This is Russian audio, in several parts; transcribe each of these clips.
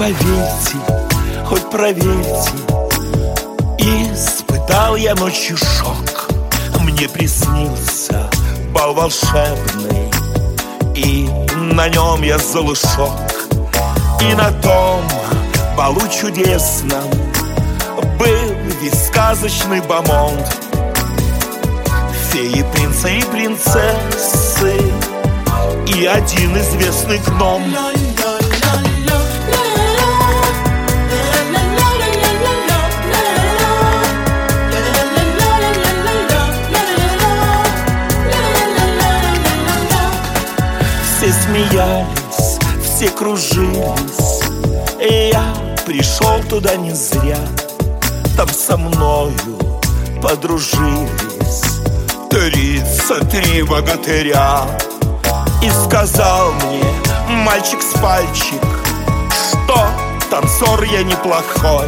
поверьте, хоть проверьте, испытал я ночью шок. Мне приснился бал волшебный, и на нем я залушок. И на том балу чудесном был весь сказочный бомонд. Феи, принцы и принцессы, и один известный гном. Все смеялись, все кружились, и я пришел туда не зря. Там со мною подружились 33 богатыря. И сказал мне мальчик с пальчик, что танцор я неплохой.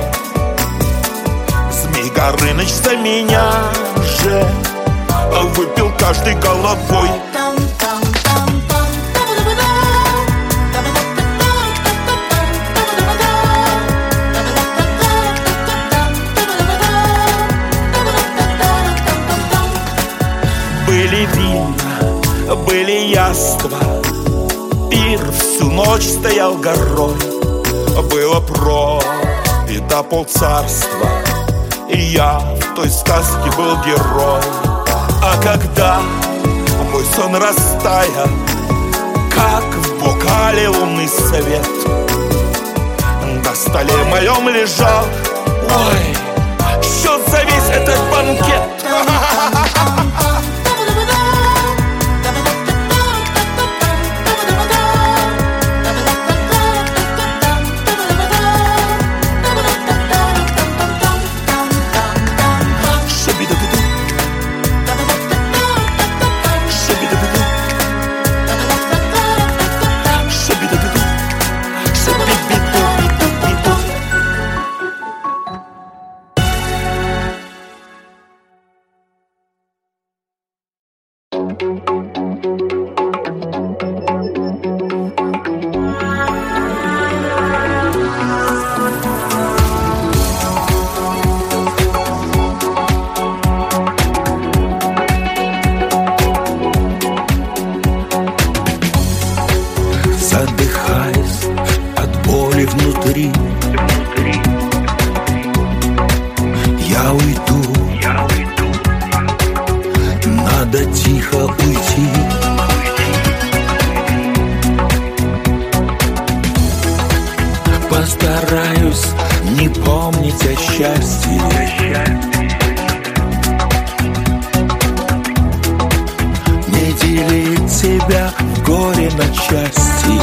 Змей Горыныч за меня же выпил каждый головой. Были вина, были яства, пир всю ночь стоял горой. Было пропито полцарства, и я в той сказке был герой. А когда мой сон растаял, как в бокале лунный свет, на столе моем лежал, ой, счет за весь этот банкет. Задыхаясь от боли внутри, я уйду. Надо тихо уйти. Постараюсь не помнить о счастье, не делить себя в горе на части.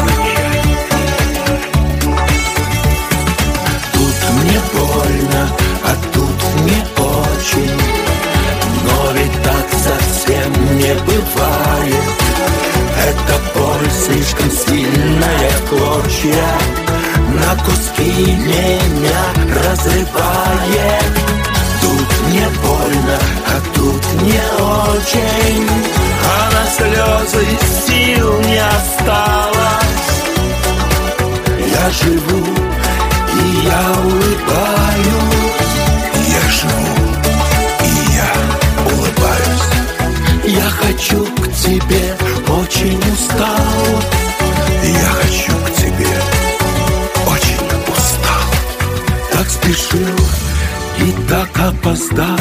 Тут мне больно, а тут мне очень, но ведь так совсем не бывает. Эта боль слишком сильная, в клочья, на куски меня разрывает. Тут мне больно, а тут не очень, а на слезы сил не осталось. Я живу и я улыбаюсь. Я живу и я улыбаюсь. Я хочу к тебе, очень устал. Я хочу к тебе, очень устал. Так спешил и так опоздал.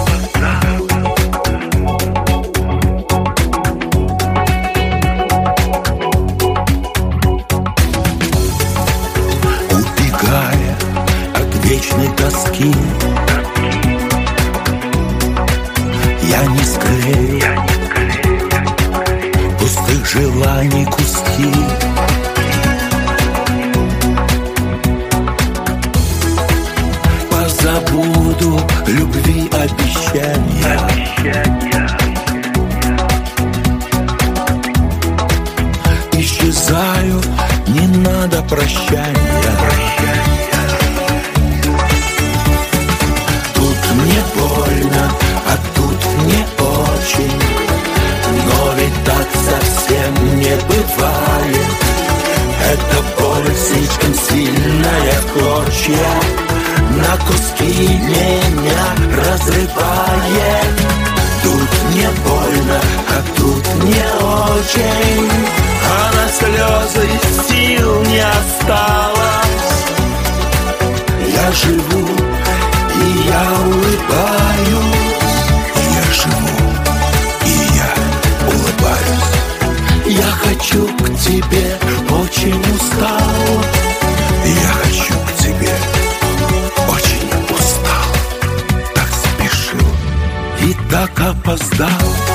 Убегая от вечной тоски, я не склею пустых желаний куски. Позабуду любви обещания, исчезаю, не надо прощания. Тут мне больно, а тут мне очень, но ведь так совсем не бывает. Эта боль слишком сильная, очень, а на слезы сил не осталось. Я живу и я улыбаюсь. Я живу и я улыбаюсь. Я хочу к тебе, очень устал. Я хочу к тебе, очень устал. Так спешил и так опоздал.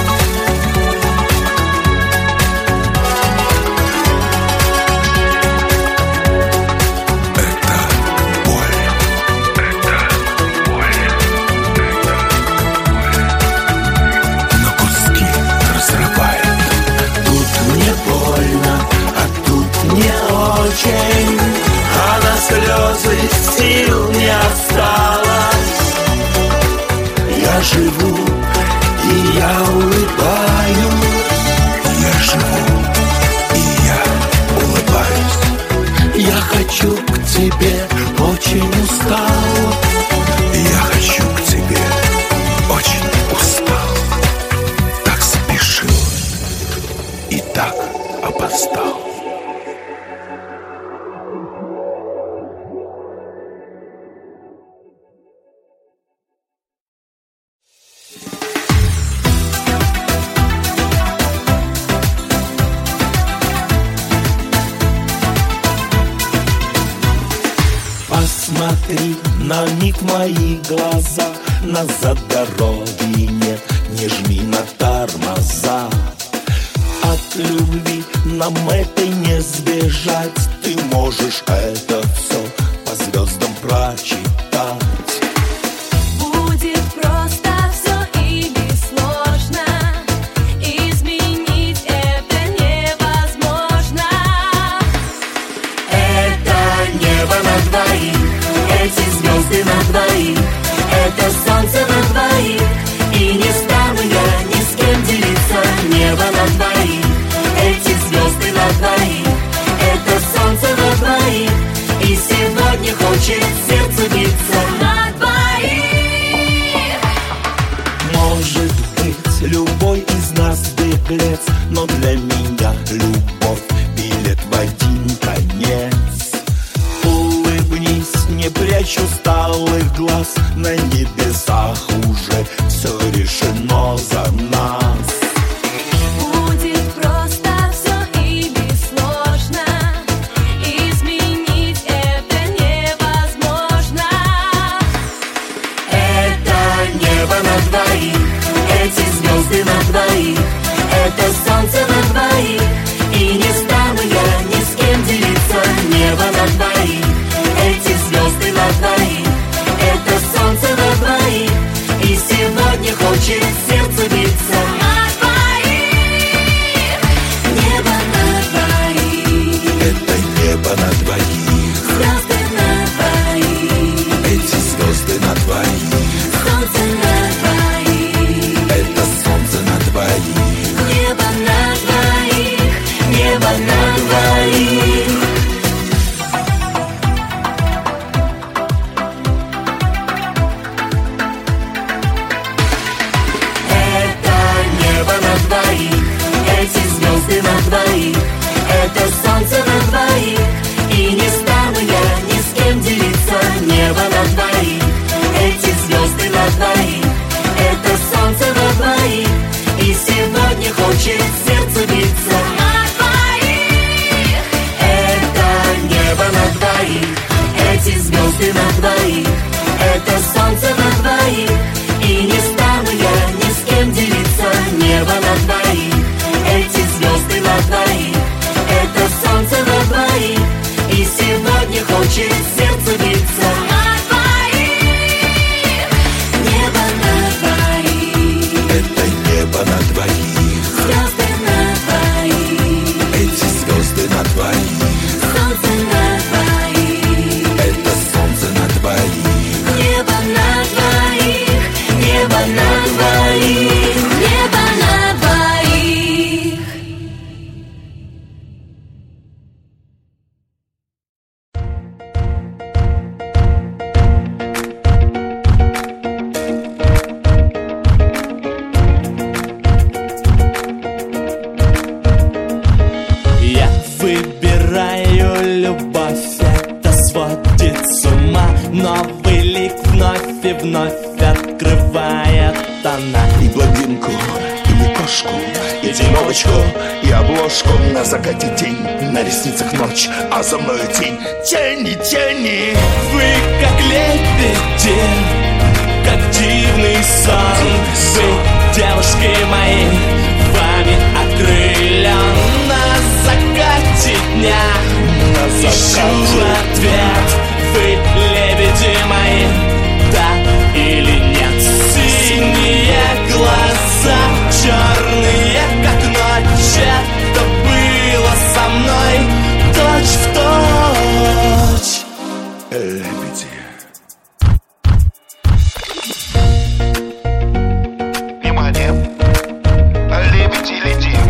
А на слезы сил не осталось. Я живу и я улыбаюсь. Я живу и я улыбаюсь. Я хочу к тебе, очень устал. Я хочу к тебе, очень устал. Так спешил и так опоздал. Посмотри на миг мои глаза. Назад дороги нет, не жми на тормоза. От любви нам это не сбежать. Ты можешь это все по звездам прочитать. Будет просто все или сложно. Изменить это невозможно. Это небо на двоих, эти звезды на двоих, это солнце на двоих. И не стану я ни с кем делиться. Небо на двоих, эти звезды на двоих, это солнце на двоих. И сегодня хочет сердце биться На двоих. Может быть, любой из нас беглец, но для меня любовь билет в один конец. Улыбнись, не прячь усталых глаз. На небесах уже все решено за нас. Будет просто все или сложно. Изменить это невозможно. Это небо на двоих, эти звезды на двоих, это солнце на двоих. И не стану я ни с кем делиться. Небо на двоих, эти звезды на двоих, это солнце на двоих. И сегодня хочет сердце биться На двоих. Небо на двоих, это небо на двоих, Звезды на двоих. эти звезды на двоих, Солнце на двоих. это солнце на двоих. Небо на двоих. Небо на двоих. Это небо на двоих, эти звезды на двоих, это солнце на двоих. И не стану я ни с кем делиться. Небо на двоих, эти звезды на двоих, это солнце на двоих. И сегодня хочет сердце биться На двоих. Это небо на двоих, эти звезды на двоих, это солнце на двоих. И не стану я ни с кем делиться. Небо на двоих, эти звезды на двоих, это солнце на двоих. И сегодня хочет сердце биться На двоих. Небо на двоих, это небо на двоих, Звезды на и блондинку, или кошку, и дюймовочку, и обложку. На закате день, на ресницах ночь, а за мною тень. Тени, тени. Вы как лебеди, как дивный сон. Вы, девушки мои, вами окрылен. На закате дня ищу ответ. Вы лебеди мои, да или нет? Синие глаза, черные как ночь. Это было со мной точь-в-точь. Лебеди. Внимание! Лебеди летим.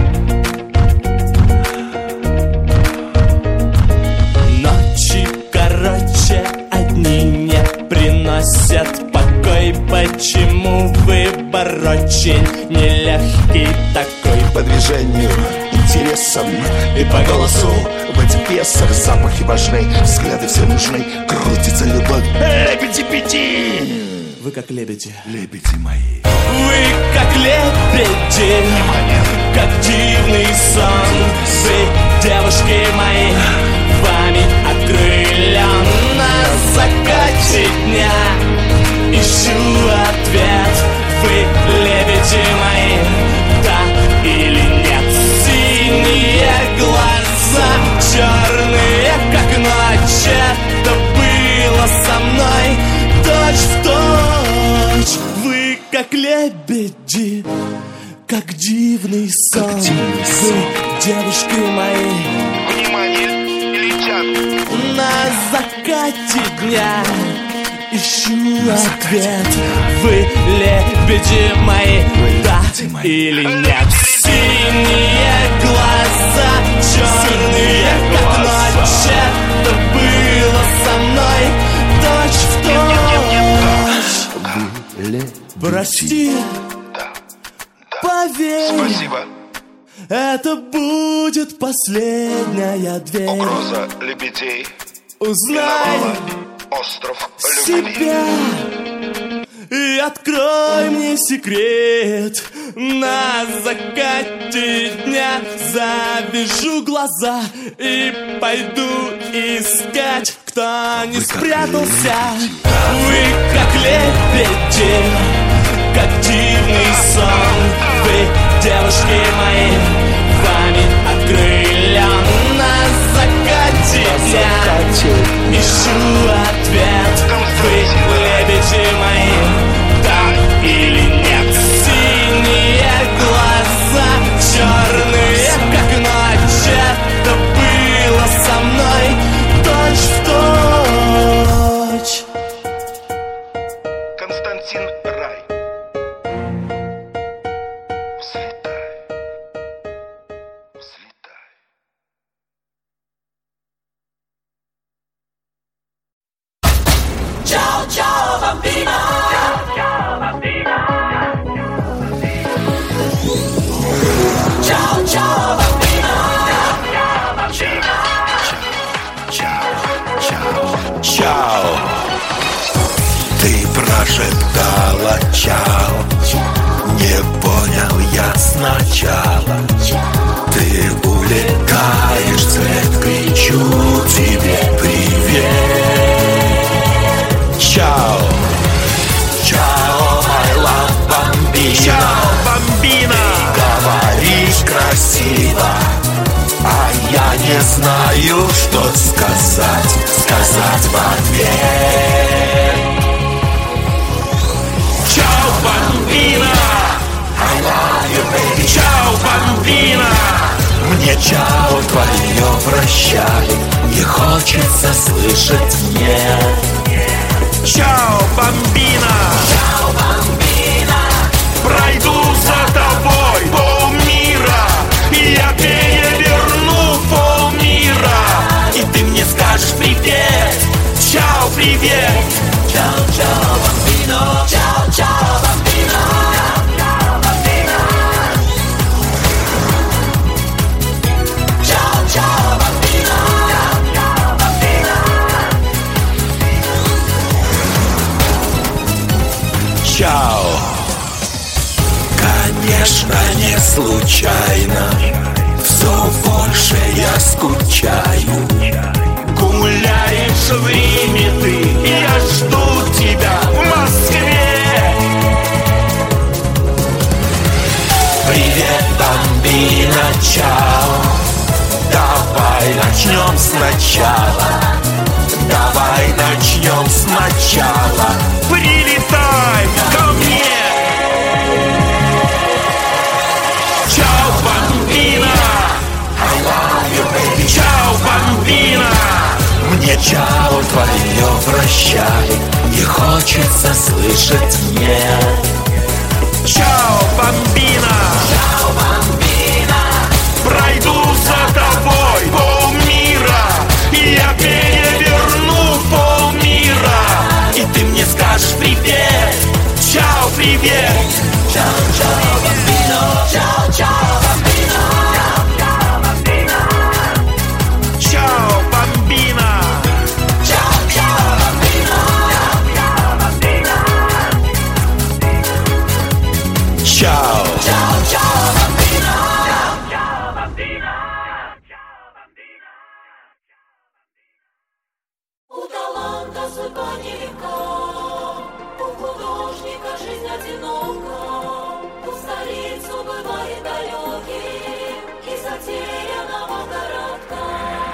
Ночи короче одни не приносят покой. Почему выбор очень нелегкий такой? По движению, интересам и по голосу в этих пьесах запахи важны, взгляды все нужны, крутится любовь. Лебеди-педи! Вы как лебеди. Лебеди мои. Вы как лебеди, как дивный сон. Вы, девушки мои, вами окрылен. На закате дня ищу ответ. Вы лебеди мои, да или нет? Синие глаза, черные как ночь. Это было со мной точь-в-точь. Вы как лебеди, как дивный сон. Вы, девушки мои, Внимание! Летят. на закате дня ищу ответ. Вы лебеди мои, да или нет? Синие глаза, черные как ночь. Это было со мной точь-в-точь. Прости, поверь, Спасибо. это будет последняя дверь. Угроза лебедей. Узнай Миновала остров любви. себя и открой мне секрет. На закате дня завяжу глаза и пойду искать, кто не спрятался. Вы как лебеди, как дивный сон. Вы, девушки мои, вами окрылен. На закате дня ищу ответ. Вы лебеди мои, да или нет? Синие глаза, черные как ночь. Это было со мной точь-в-точь. Константин Рай. Взлетай. Взлетай. Ciao ciao bambina. Ciao ciao bambina. Чао. Ты прошептала чао. Не понял я сначала. Ты улетаешь вслед, кричу тебе привет. Чао. Чао, I love бомбина. Чао, бомбина. Говоришь красиво, а я не знаю, что сказать в ответ. Чао, бомбина. I love you, baby. Чао, бомбина. Мне чао твое прощай, не хочется слышать нет. Чао, бомбина. Чао, бомбина. Пройду за тобой полмира, и я переверну полмира, и ты мне скажешь привет. Чао, привет. Чао, чао, бомбино. Чао, чао, бомбино. Чао, чао, бомбино. Чао. конечно, не случайно. Все больше я скучаю. Гуляешь в Риме ты, я жду тебя в Москве. Привет, бомбина, чао. Давай начнем сначала. Давай начнем сначала. Прилетай ко мне. Чао, бомбина. I love you, baby. Чао, бомбина. Мне чао твое прощай. Не хочется слышать нет. Чао, бомбина. Чао, бомбина. Пройду за тобой полмира. Я переверну полмира. И ты мне скажешь привет. Чао, привет. Чао, чао, бомбино. Чао, чао, бомбино. Чао, бомбино. Чао, бомбина. Чао, чао, бомбино. Чао, бомбино. Чао. Чао, чао, бомбино. У таланта судьба нелегка, у художника жизнь одинока, у столицу бывает далеким и затерянного городка.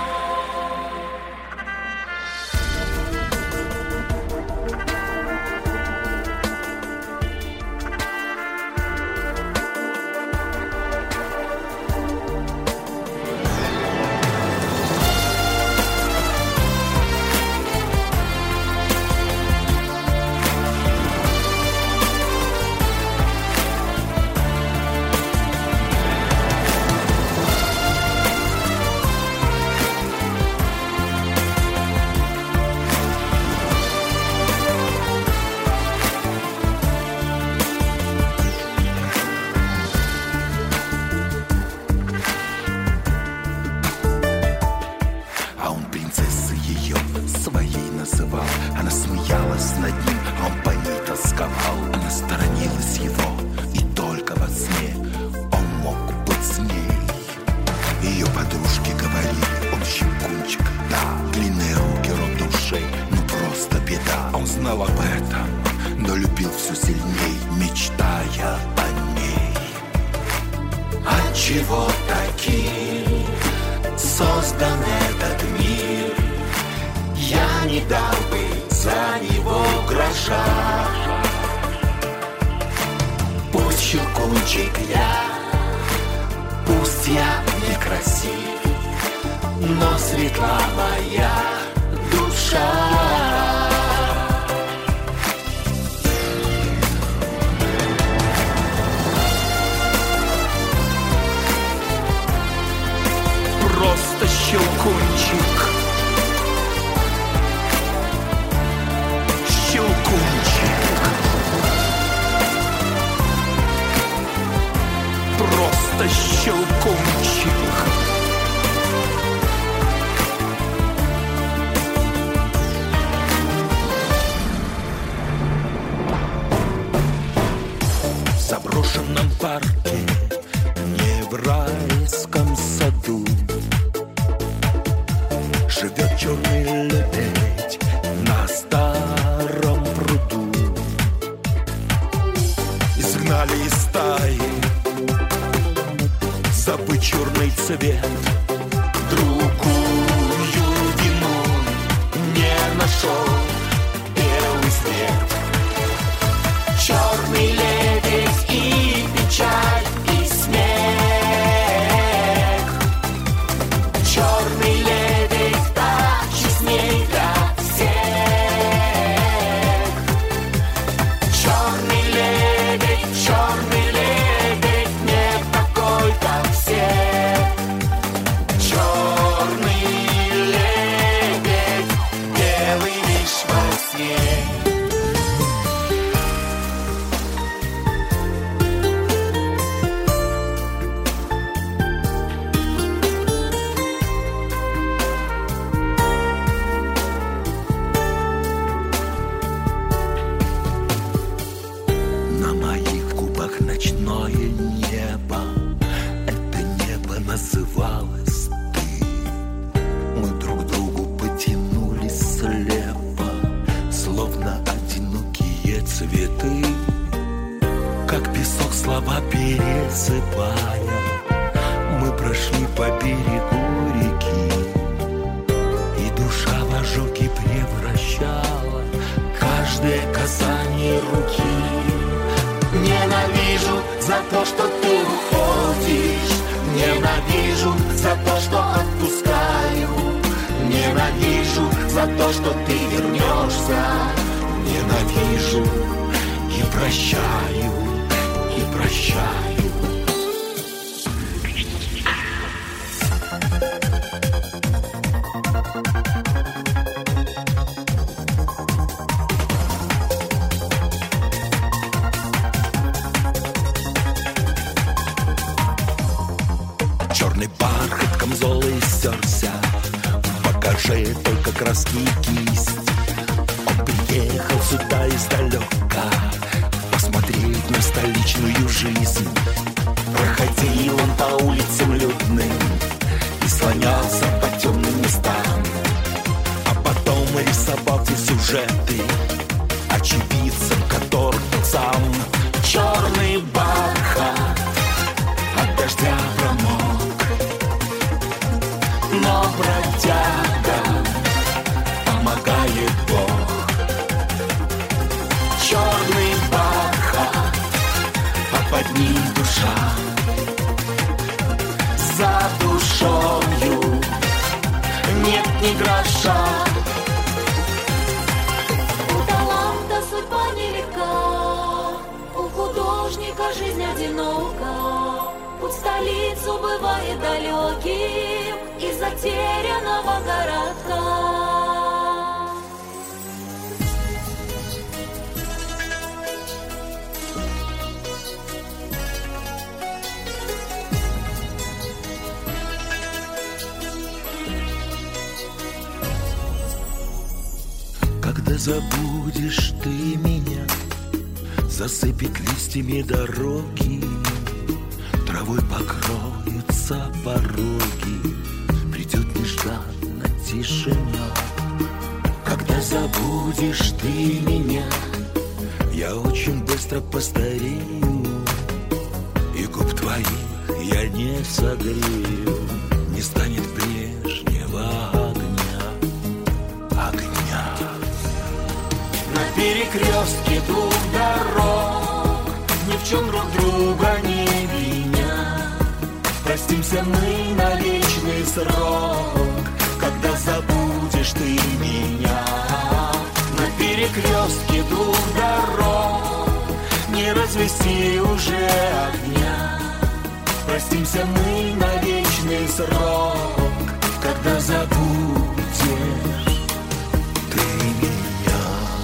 А он принцессы ее своей называл. Она смеялась над ним, а он по ней тосковал. Она сторонилась его, и только во сне он мог быть с ней. Ее подружки говорили, он щелкунчик, да. Длинные руки, рот души, ну просто беда. Он знал об этом, но любил все сильней, мечтая о ней. Отчего таким создан этот мир? Я не дал бы за него гроша. Пусть щелкунчик я, пусть я некрасив, но светла моя душа. Просто щелкунчик. Щелкунчик. Просто щелкунчик. В заброшенном парке, не в райском саду, живет черный лебедь на старом пруду. Изгнали из стаи, забыть черный цвет. Другую вину не нашел белый свет. Черный лебедь и печаль, и смех. Черный лебедь так честней для всех. Черный лебедь не такой, как все. Черный называлась ты. Мы друг другу потянулись слепо, словно одинокие цветы, как песок слова пересыпая. Мы прошли по берегу реки, и душа в ожоги превращала каждое касание руки. Ненавижу за то, что ты уходишь, ненавижу за то, что отпускаю, ненавижу за то, что ты вернешься, ненавижу и прощаю, и прощаю. Черный бархат камзола истерся, в багаже только краски и кисть. Он приехал сюда издалека посмотреть на столичную жизнь. Проходил он по улицам людным и слонялся по темным местам, а потом рисовал те сюжеты, очевидцем которых он сам. Черный бархат от дождя промок, но бродяга помогает Бог. Черный бархат, а под ним душа, за душою нет ни гроша. У таланта судьба нелегка, у художника жизнь одинока. Путь в столицу бывает далеким из затерянного городка. Когда забудешь ты меня, засыпет листьями дороги, травой покроются пороги, придет нежданно тишина. Когда забудешь ты меня, я очень быстро постарею, и губ твоих я не согрею. Не станет прежнего огня. На перекрестке двух дорог, ни в чем друг друга не виня, простимся мы на вечный срок, когда забудешь ты меня. На перекрестке двух дорог не развести уже огня, простимся мы на вечный срок, когда забудешь ты меня.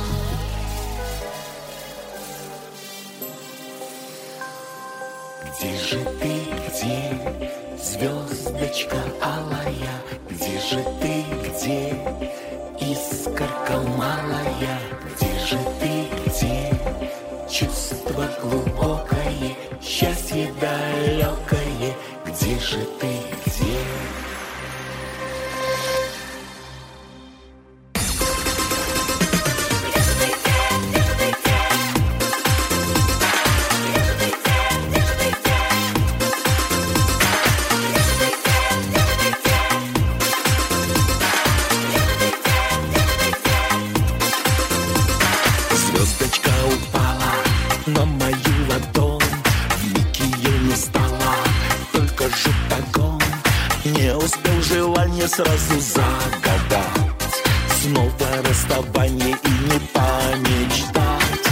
Где же ты, где, звездочка алая? Где же ты, где, искорка малая? Где же ты, где, чувство глубокое, счастье далекое? Где же ты, где? Звездочка упала на мою ладонь, вмиг ее не стало, только жут огонь. Не успел желание сразу загадать, снова расставание и не помечтать.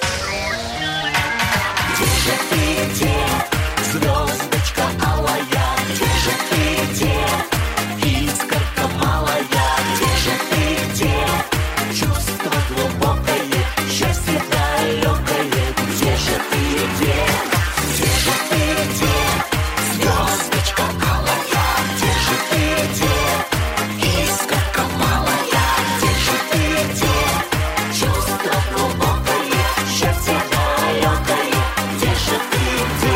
Где же ты, где, звездочка алая? Где же ты, где, искорка малая? Где же ты, где, чувство глубокое, счастье далекое? Где же ты, где? Где же ты, где, звездочка алая? Где же ты, где, искорка малая? Где же ты, где, чувство глубокое, счастье далекое? Где же ты, где?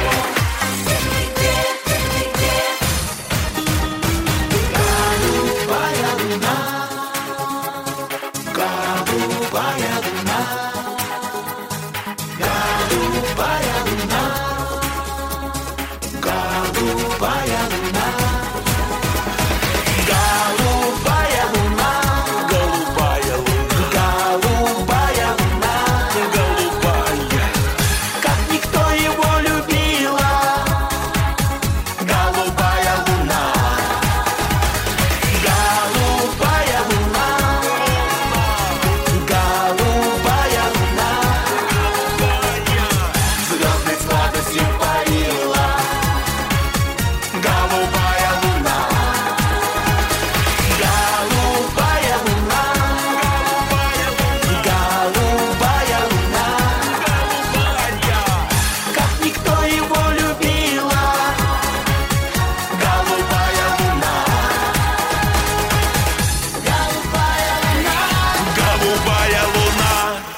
голубая луна. Голубая луна, голубая луна, голубая луна, голубая, как никто его любила. Голубая луна, голубая луна, голубая луна, звездной сладостью парила. Голубая луна, голубая луна, голубая луна, как никто его любила. Голубая луна, голубая луна, голубая луна.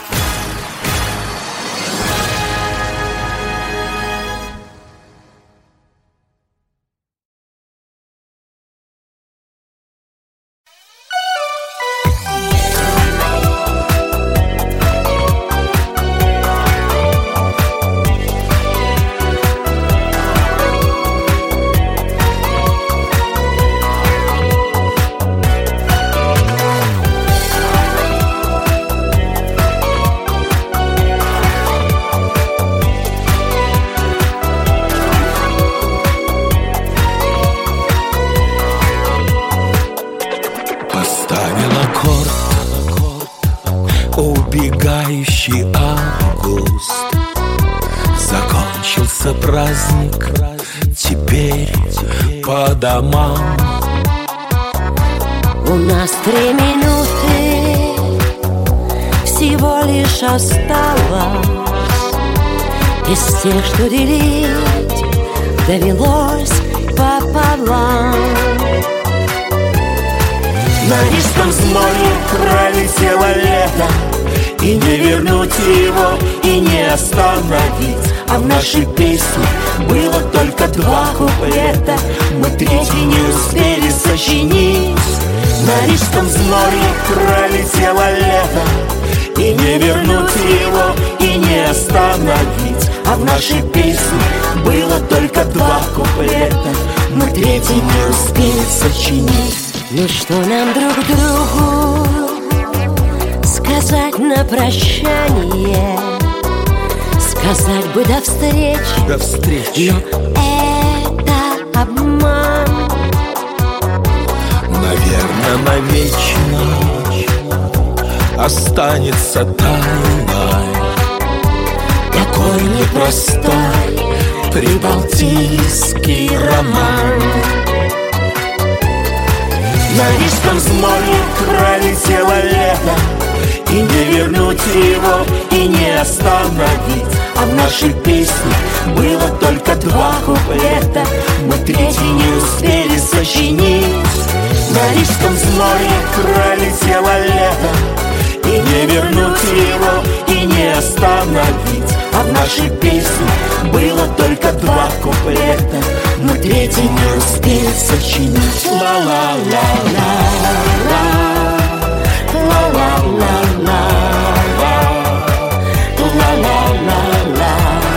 Поставил аккорд, убегающий август. Закончился праздник, теперь по домам. У нас 3 минуты всего лишь осталось из тех, что делить довелось пополам. На Рижском взморье пролетело лето, и не вернуть его, и не остановить. А в нашей песне было только 2 куплета, мы 3-й не успели сочинить. На Рижском взморье пролетело лето, и не вернуть его, и не остановить. А в нашей песне было только 2 куплета, мы 3-й не успели сочинить. Ну что нам друг другу сказать на прощание? Сказать бы до встречи, До встречи. но это обман. Наверное, навечно останется тайной такой непростой прибалтийский роман. На Рижском взморье пролетело лето, и не вернуть его, и не остановить. А в нашей песне было только 2 куплета, мы 3-й не успели сочинить. На Рижском взморье пролетело лето, и не вернуть его, и не остановить. А в нашей песне было только 2 куплета, мы 3-й не успели сочинить. Ла-ла-ла-ла, ла-ла-ла-ла, ла-ла-ла-ла,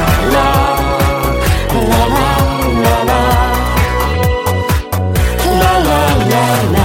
ла-ла-ла-ла, ла-ла-ла-ла,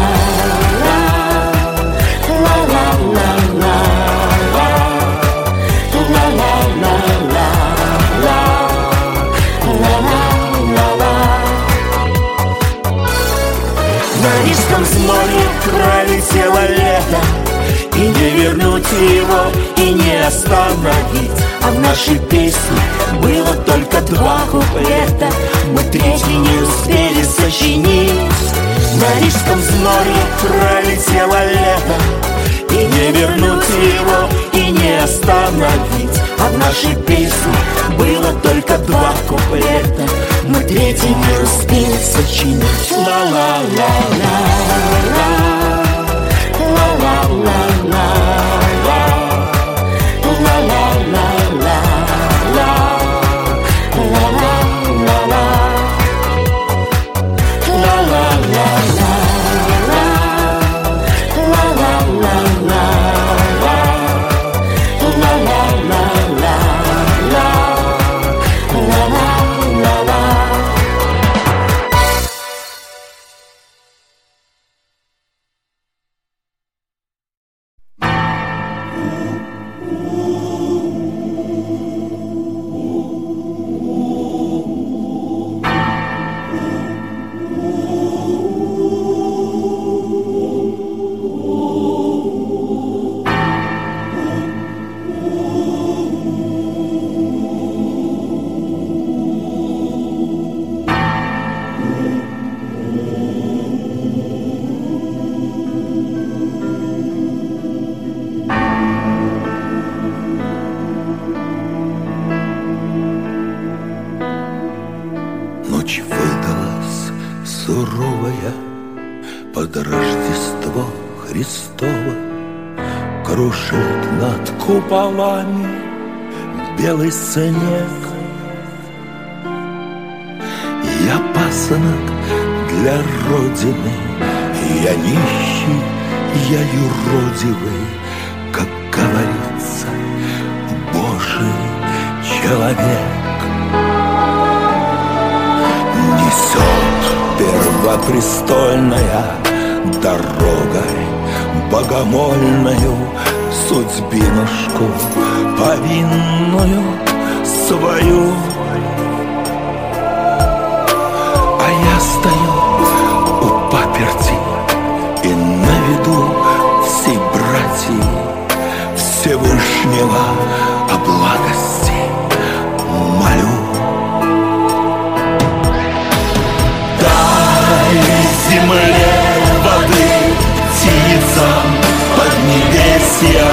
на Рижском взморье пролетело лето, и не вернуть его, и не остановить. А в нашей песне было только 2 куплета, мы 3-й не успели сочинить. На Рижском взморье пролетело лето, и не вернуть его, и не остановить. А в нашей песне было только 2 куплета, мы 3-й не успели сочинить. Ла-ла-ла-ла, ла-ла-ла-ла, ла-ла-ла-ла, ла-ла-ла-ла, ла-ла-ла-ла, суровая под Рождество Христово крушит над куполами белый снег. Я пасынок для Родины, я нищий, я юродивый, как говорится, Божий человек. Несет первопрестольная дорогой богомольную судьбинушку повинную свою. А я стою у паперти и на виду всей братьи Всевышнего о благости молю. Дай земле воды, птицам поднебесья,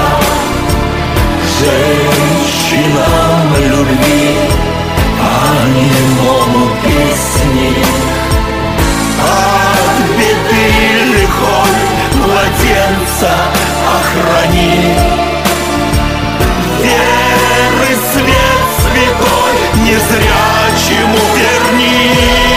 женщинам любви, немому песни. От беды лихой младенца охрани, веры свет святой незрячему верни.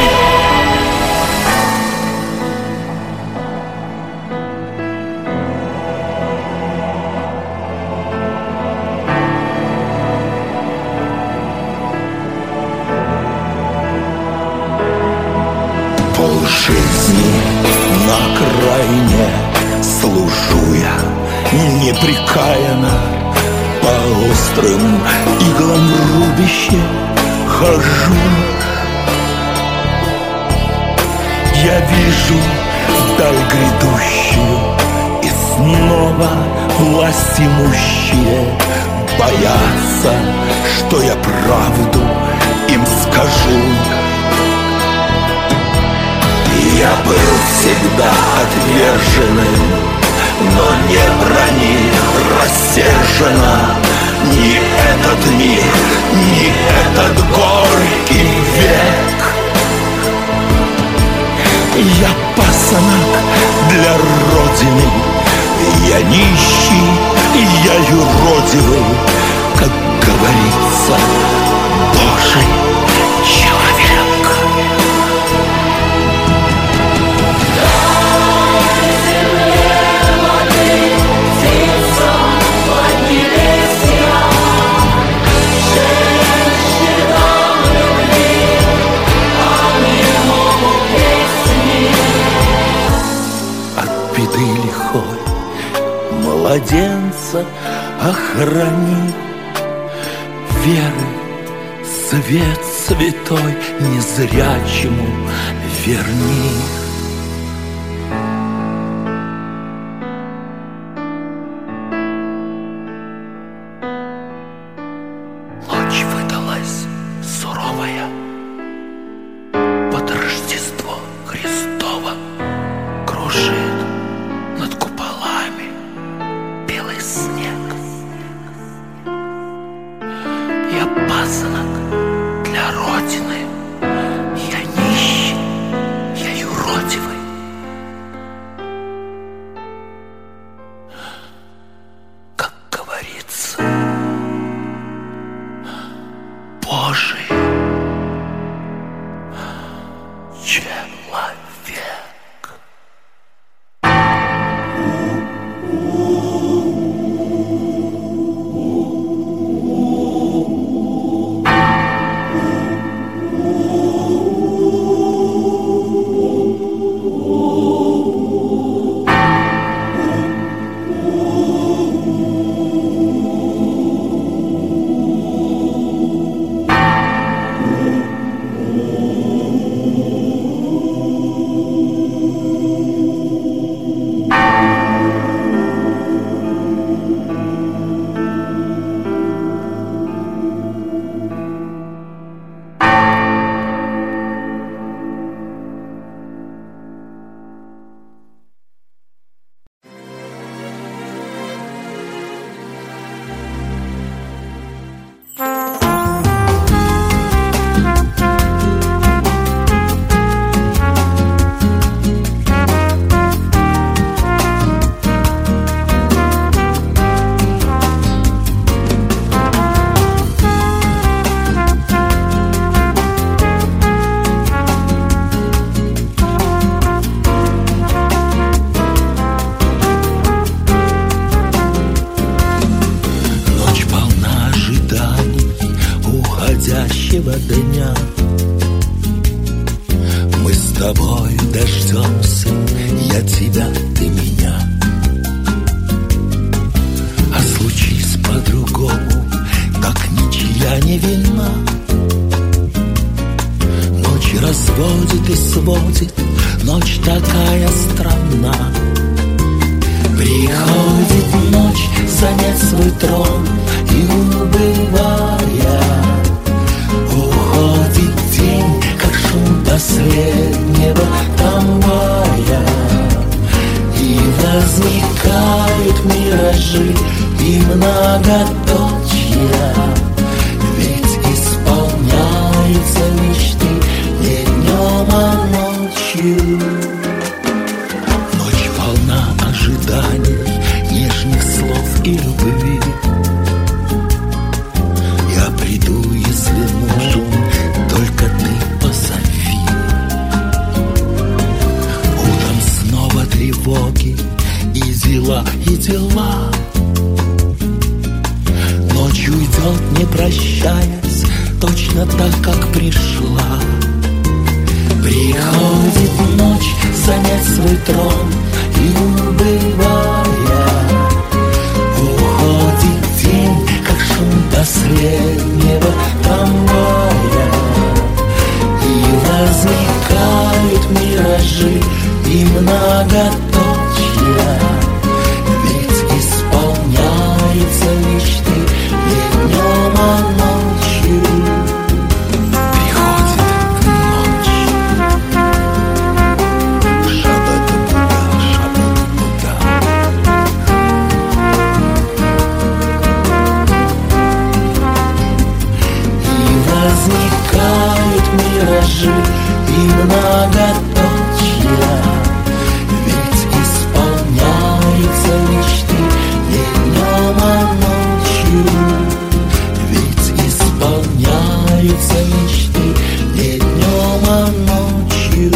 Полжизни на окраине служу я непрекаянно, по острым иглам рубище хожу. Я вижу даль грядущую, и снова власть имущие боятся, что я правду им скажу. Я был всегда отверженным, но не брони рассержена ни этот мир, ни этот горький век. Я пасынок для Родины, я нищий, я юродивый, как говорится, Божий человек. Беды лихой младенца охрани, веры свет святой незрячему верни. Ночь выдалась суровая под Рождество Христово кружит над куполами белый снег. Я пасынок для Родины, я нищий, я юродивый, тебя, ты меня. А случись по-другому, так ничья не вина. Ночь разводит и сводит, ночь такая странна. Приходит ночь занять свой трон, и убывая, уходит день, как шум последнего трамвая. И возникают миражи и многоточия, ведь исполняются мечты не днем, а ночью. Ночь полна ожиданий, нежных слов и любви. Я приду, если нужен, только ты позови. Утром снова тревоги и дела, и дела. Ночь уйдет, не прощаясь, точно так, как пришла. Приходит ночь занять свой трон, и убывая, уходит день, как шум последнего трамвая. И возникают миражи и многоточия, ведь исполняются мечты не днем, а ночью. Возникают миражи и многоточия, ведь исполняются мечты не днем, а ночью. Ведь исполняются мечты не днем, а ночью.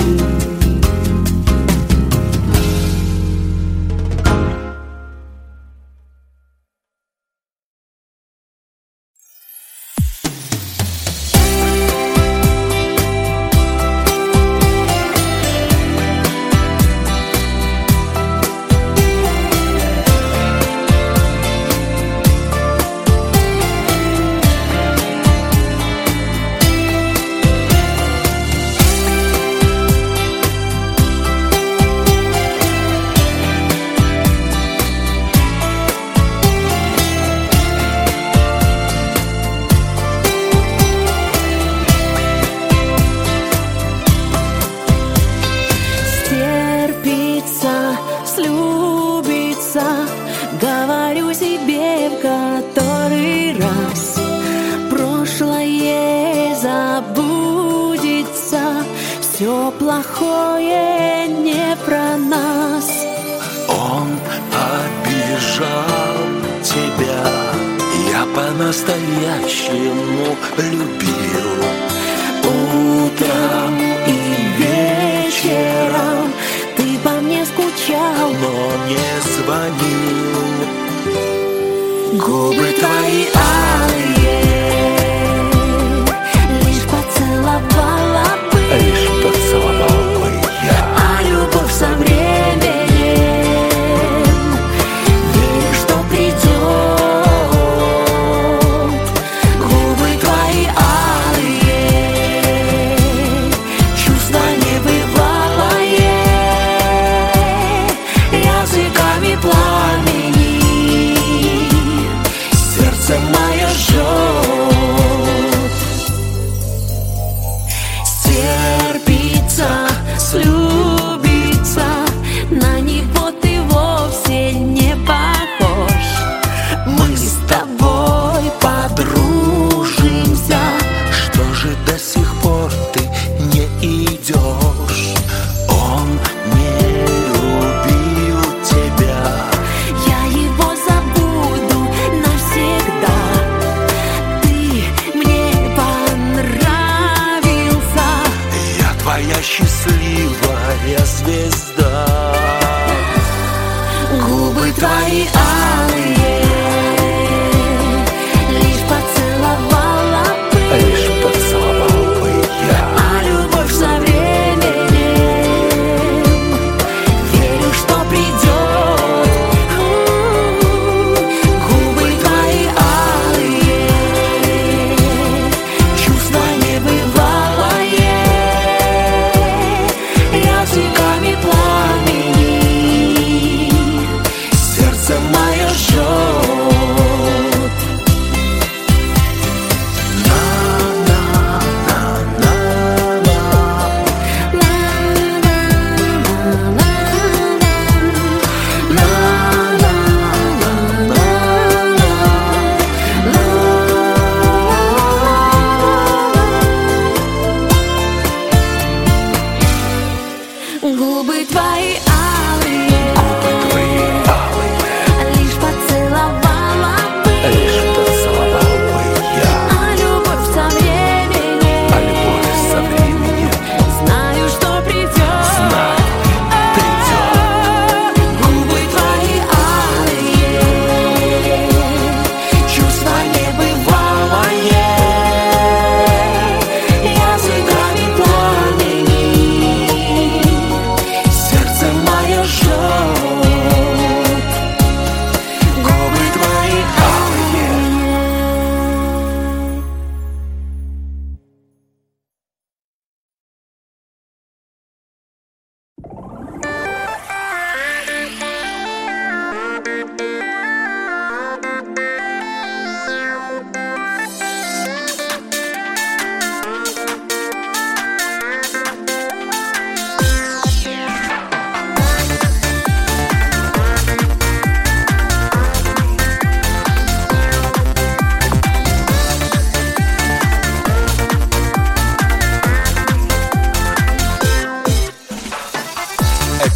Говорю себе в который раз: прошлое забудется, все плохое не про нас. Он обижал тебя, я по-настоящему любил. Утром и вечером ты по мне скучал, но не звонил. Губы твои алые лишь поцеловала бы, Лишь поцеловал бы я. а любовь со временем верю, что придет. Губы твои алые, чувства небывалые, языками пламени сердце мое жжет. Стерпится, слюбится, на него ты вовсе не похож. Мы с тобой подружимся. Что же до сих пор ты не идешь? Он не любил тебя. Я его забуду навсегда. Ты мне понравился. Я твоя счастливая звезда. Губы твои алые лишь поцеловала бы, Лишь поцеловал бы я. а любовь со временем верю,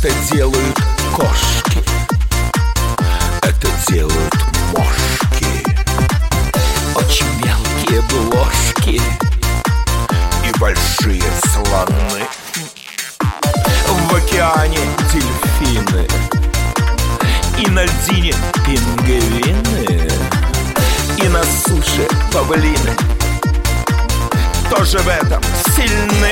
Это делают кошки, это делают мошки, очень мелкие блошки и большие слоны. В океане дельфины и на льдине пингвины, и на суше павлины тоже в этом сильны.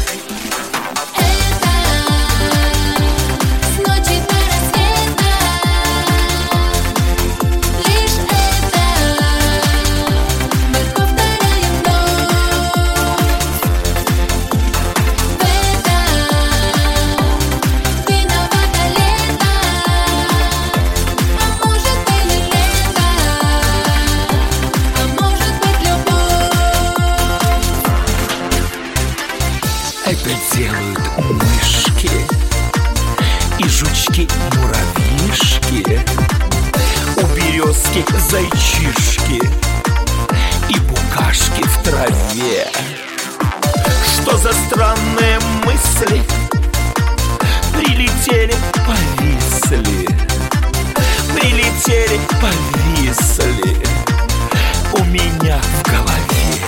Это делают мышки и жучки-муравьишки, у березки зайчишки и букашки в траве. Что за странные мысли прилетели, повисли, прилетели, повисли у меня в голове.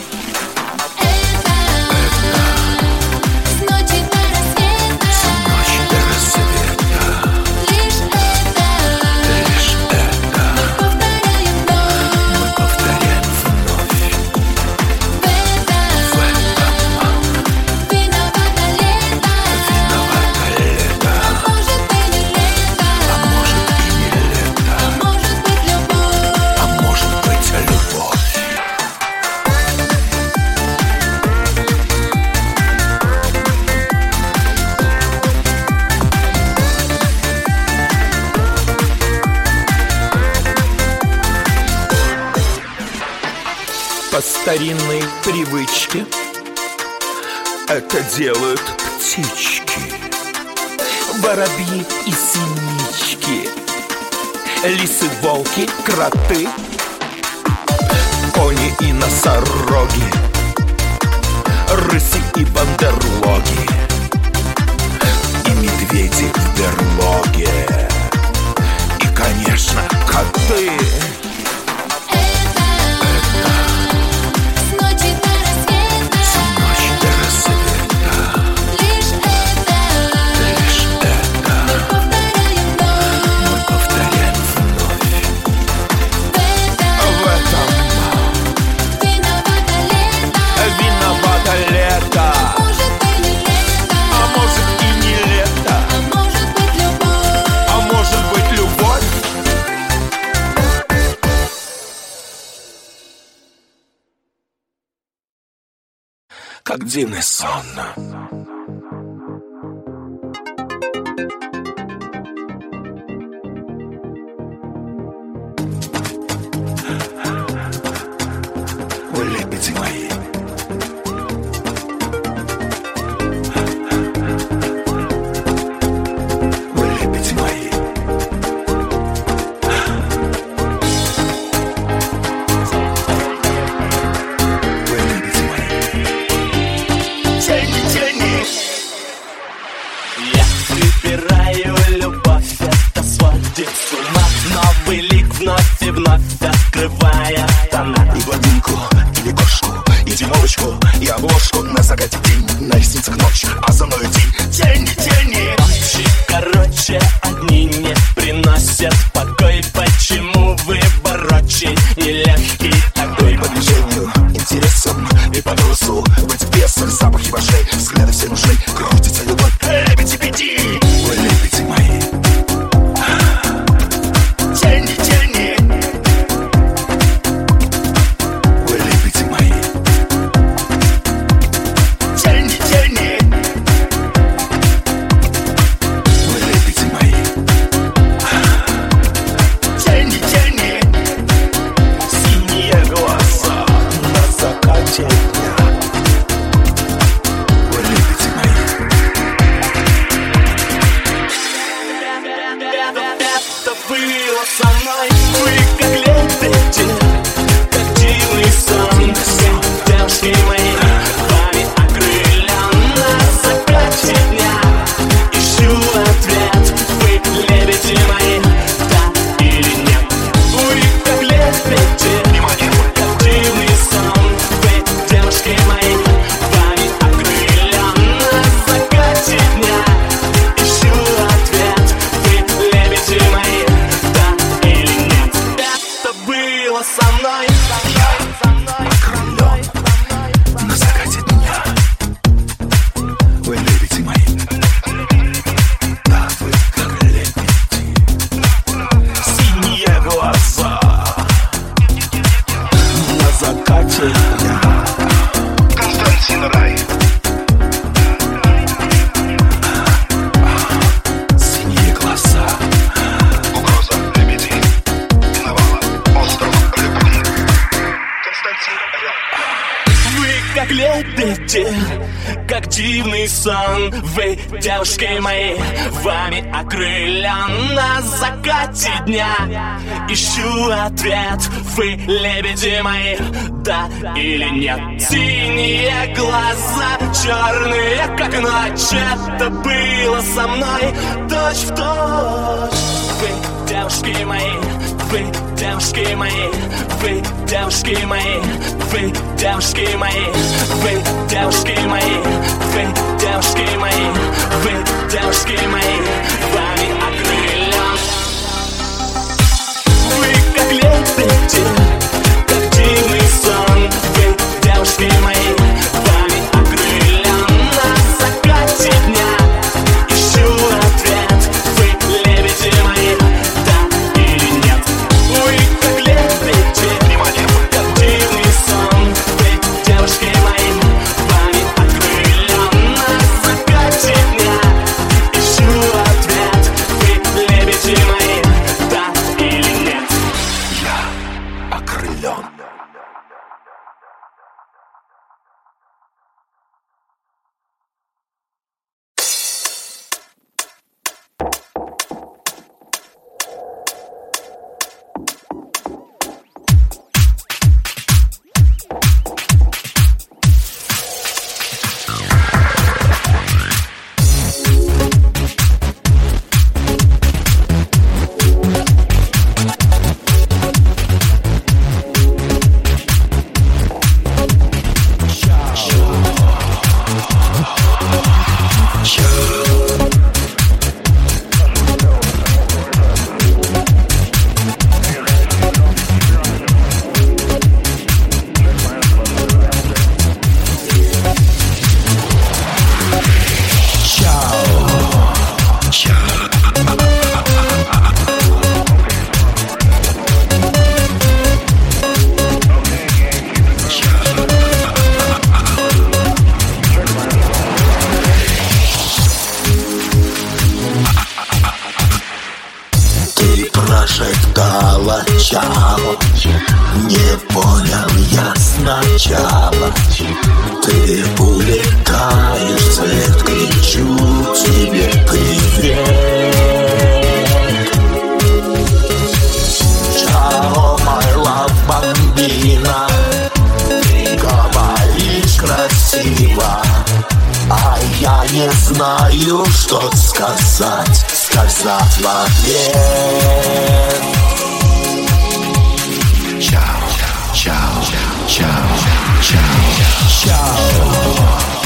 По старинной привычке это делают птички, воробьи и синички, лисы, волки, кроты, кони и носороги, рыси и бандерлоги, и медведи в берлоге, и, конечно, коты. Как дивный сон. Вы лебеди мои. Вы лебеди мои. Новый лик вновь и вновь открывая тона. И блондинку, и лягушку, и дюймовочку, и обложку. На закате день, на ресницах ночь, а за мною день. Тени, тени. Ночи, короче, одни не приносят покой. Почему выбор очень нелегкий такой? И по движению, интересам, и по голосу в этих пьесах запахи вошей, взгляды все нужны. Крутится любовь, лебеди, беди. Вы лебеди мои. Тени, тени. Вы лебеди мои. Тени, тени. Вы лебеди мои. Тени, тени. Синие глаза на закате дня. Вы лебеди мои. глядите, как дивный сон. Вы, девушки мои, вами окрылен. На закате дня ищу ответ. Вы, лебеди мои, да или нет? Синие глаза, черные, как ночь. Это было со мной точь-в-точь. Вы, девушки мои, вы, девушки мои, вы, девушки мои, вы, девушки мои, вы, девушки мои, вы, девушки мои, вы, девушки мои, вами окрылен. Вы как лебеди, как дивный сон. Вы, девушки мои, вами окрылен. На закате дня ищу ответ. Вы, лебеди мои, да или нет? Вы как лебеди, как дивный сон. Вы, девушки мои, вами окрылен. На закате дня ищу ответ. Вы, лебеди мои, да или нет? Я окрылен. Прошептала чао, не понял я сначала. Ты улетаешь, вслед кричу тебе привет. Чао, my love, бомбина. Ты говоришь красиво, а я не знаю, что сказать в ответ. Чао, чао, чао, чао, чао.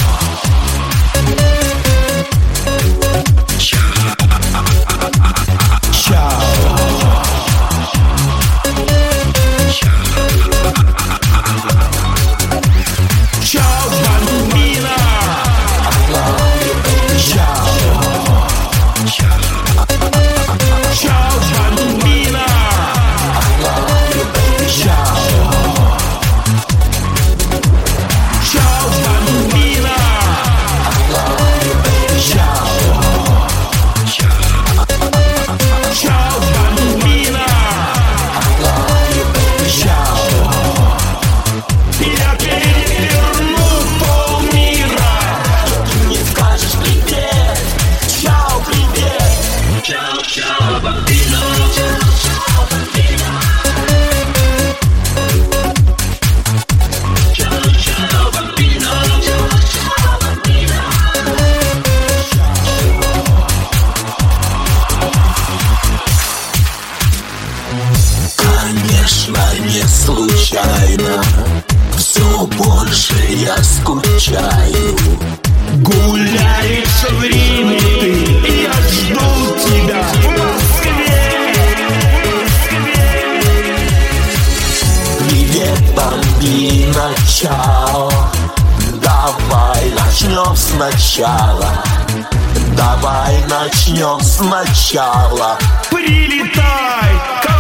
Все больше я скучаю. Гуляешь в Риме ты, и я жду тебя в Москве. Привет, бомбина, чао. Давай начнем сначала. Давай начнем сначала. Прилетай,